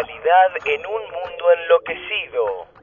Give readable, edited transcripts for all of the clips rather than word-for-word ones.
realidad en un mundo enloquecido.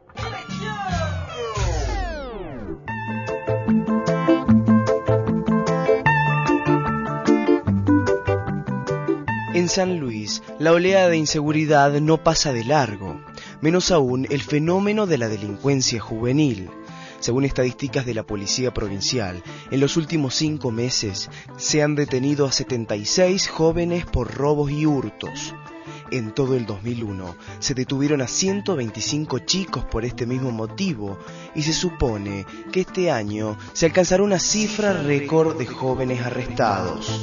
En San Luis, la oleada de inseguridad no pasa de largo, menos aún el fenómeno de la delincuencia juvenil. Según estadísticas de la Policía Provincial, en los últimos 5 meses se han detenido a 76 jóvenes por robos y hurtos. En todo el 2001 se detuvieron a 125 chicos por este mismo motivo y se supone que este año se alcanzará una cifra récord de jóvenes arrestados.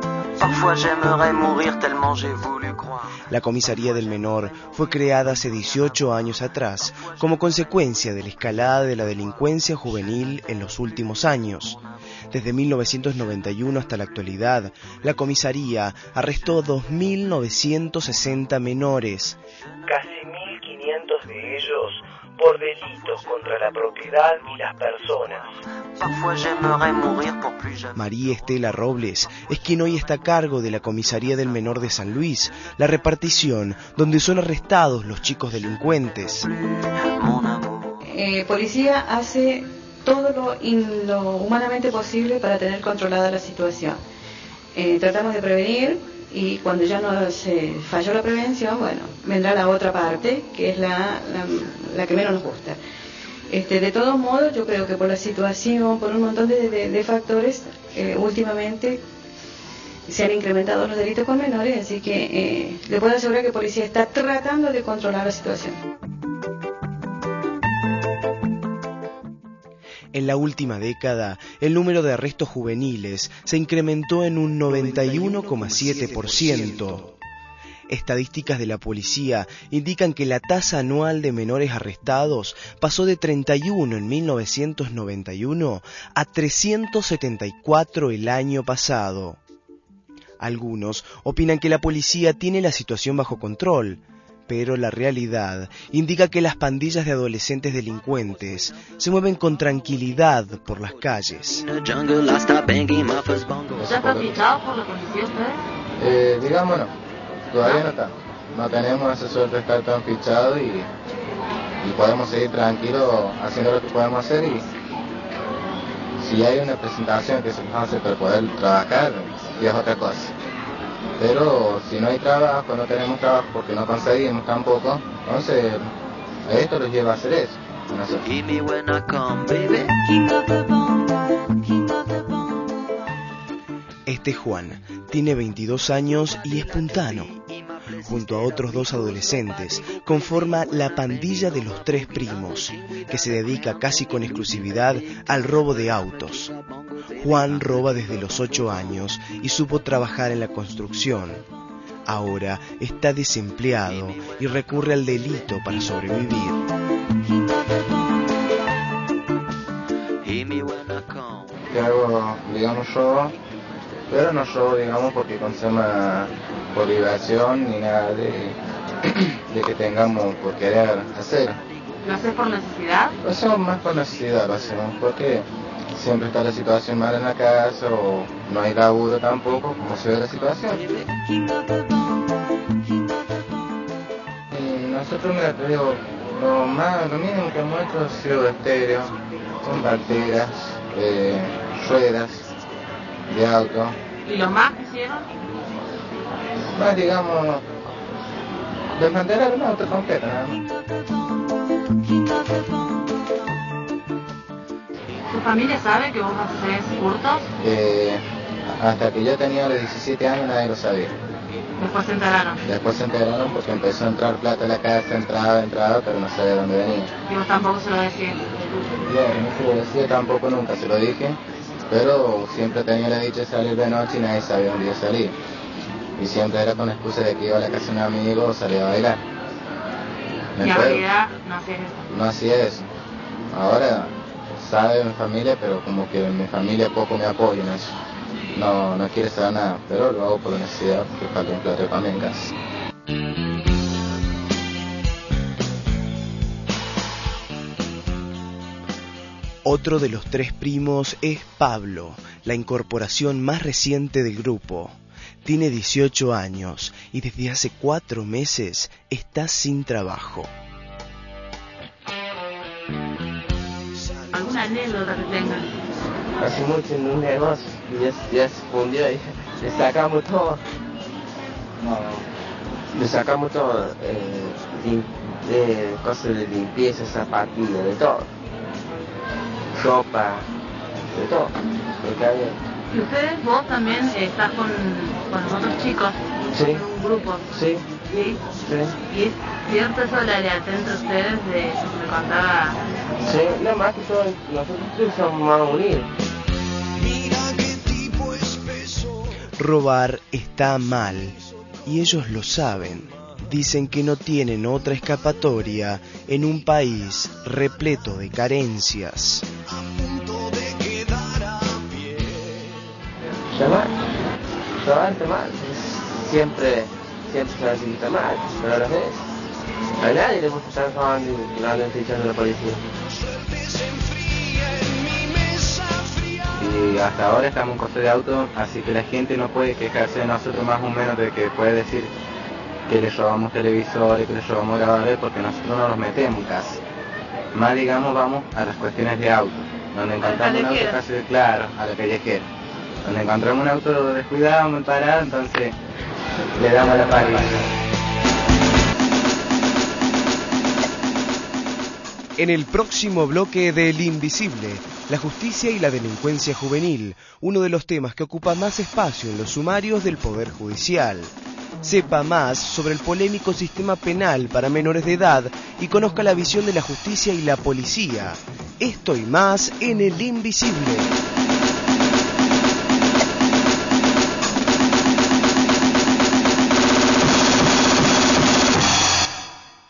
La Comisaría del Menor fue creada hace 18 años atrás como consecuencia de la escalada de la delincuencia juvenil en los últimos años. Desde 1991 hasta la actualidad, la comisaría arrestó 2.960 menores. Casi 1.500 de ellos por delitos contra la propiedad y las personas. María Estela Robles es quien hoy está a cargo de la Comisaría del Menor de San Luis, la repartición donde son arrestados los chicos delincuentes. Policía hace todo lo humanamente posible para tener controlada la situación. Tratamos de prevenir y cuando ya no se falló la prevención, bueno, vendrá la otra parte, que es la que menos nos gusta. De todos modos, yo creo que por la situación, por un montón de factores, últimamente se han incrementado los delitos con menores, así que le puedo asegurar que la policía está tratando de controlar la situación. En la última década, el número de arrestos juveniles se incrementó en un 91,7%. Estadísticas de la policía indican que la tasa anual de menores arrestados pasó de 31 en 1991 a 374 el año pasado. Algunos opinan que la policía tiene la situación bajo control, pero la realidad indica que las pandillas de adolescentes delincuentes se mueven con tranquilidad por las calles. ¿Ya está fichado por la policía usted? Digamos no, todavía no está. No tenemos esa suerte de estar tan fichados y podemos seguir tranquilos haciendo lo que podemos hacer, y si hay una presentación que se nos hace para poder trabajar, y es otra cosa. Pero si no hay trabajo, no tenemos trabajo porque no conseguimos tampoco, entonces esto los lleva a hacer eso. Este es Juan, tiene 22 años y es puntano. Junto a otros 2 adolescentes, conforma la pandilla de los 3 primos, que se dedica casi con exclusividad al robo de autos. Juan roba desde los 8 años y supo trabajar en la construcción. Ahora está desempleado y recurre al delito para sobrevivir. ¿Qué hago? Digamos yo, pero no yo, digamos, porque consuma por diversión ni nada de que tengamos por querer hacer. ¿Lo haces por necesidad? Lo hacemos más por necesidad, lo hacemos porque siempre está la situación mal en la casa o no hay laburo tampoco, como se ve la situación. Y nosotros, mira, te digo, lo mínimo que hemos hecho ha sido estéreo, con bateras, ruedas de auto. ¿Y lo más que hicieron? Más, digamos, desmantelar un auto completo, nada más. ¿Tu familia sabe que vos haces hurtos? Hasta que yo tenía los 17 años nadie lo sabía. Después se enteraron. Después se enteraron porque empezó a entrar plata a la casa, entraba, pero no sabía dónde venía. ¿Y vos tampoco se lo decís? Bien, no se lo decía tampoco, nunca se lo dije, pero siempre tenía la dicha de salir de noche y nadie sabía dónde iba a salir. Y siempre era con la excusa de que iba a la casa de un amigo o salía a bailar. Y en realidad no hacías eso. No hacía eso. Ahora sabe mi familia, pero como que mi familia poco me apoya en eso. No quiere saber nada, pero lo hago por la necesidad, porque falta un plato de pan en casa. Otro de los 3 primos es Pablo, la incorporación más reciente del grupo. Tiene 18 años y desde hace 4 meses está sin trabajo. ¿Alguna anécdota que tengan? Hace mucho en un negocio y ya se fundió y le sacamos todo. Le sacamos todo, cosas de limpieza, zapatillas, de todo. Ropa, de todo. ¿Y ustedes, vos también estás con los otros chicos? Sí. ¿En un grupo? Sí. ¿Sí? Sí. ¿Y es cierto eso de la lealtad entre ustedes de que me contaba? Sí, no más que todo, nosotros tres somos más unidos. Robar está mal y ellos lo saben. Dicen que no tienen otra escapatoria en un país repleto de carencias. Robar está mal. Siempre se va a decir que está mal, pero a la vez a nadie le gusta estar robando y no anden fichando a la policía. Y hasta ahora estamos en costo de auto, así que la gente no puede quejarse de nosotros más o menos de que puede decir que les robamos televisores, que les robamos grabadores, porque nosotros no los metemos casi. Más digamos vamos a las cuestiones de auto, donde encontramos un auto casi claro, a la callejera. Donde encontramos un auto descuidado, muy parado, entonces le damos la parida. En el próximo bloque de El Invisible, la justicia y la delincuencia juvenil, uno de los temas que ocupa más espacio en los sumarios del Poder Judicial. Sepa más sobre el polémico sistema penal para menores de edad y conozca la visión de la justicia y la policía. Esto y más en El Invisible.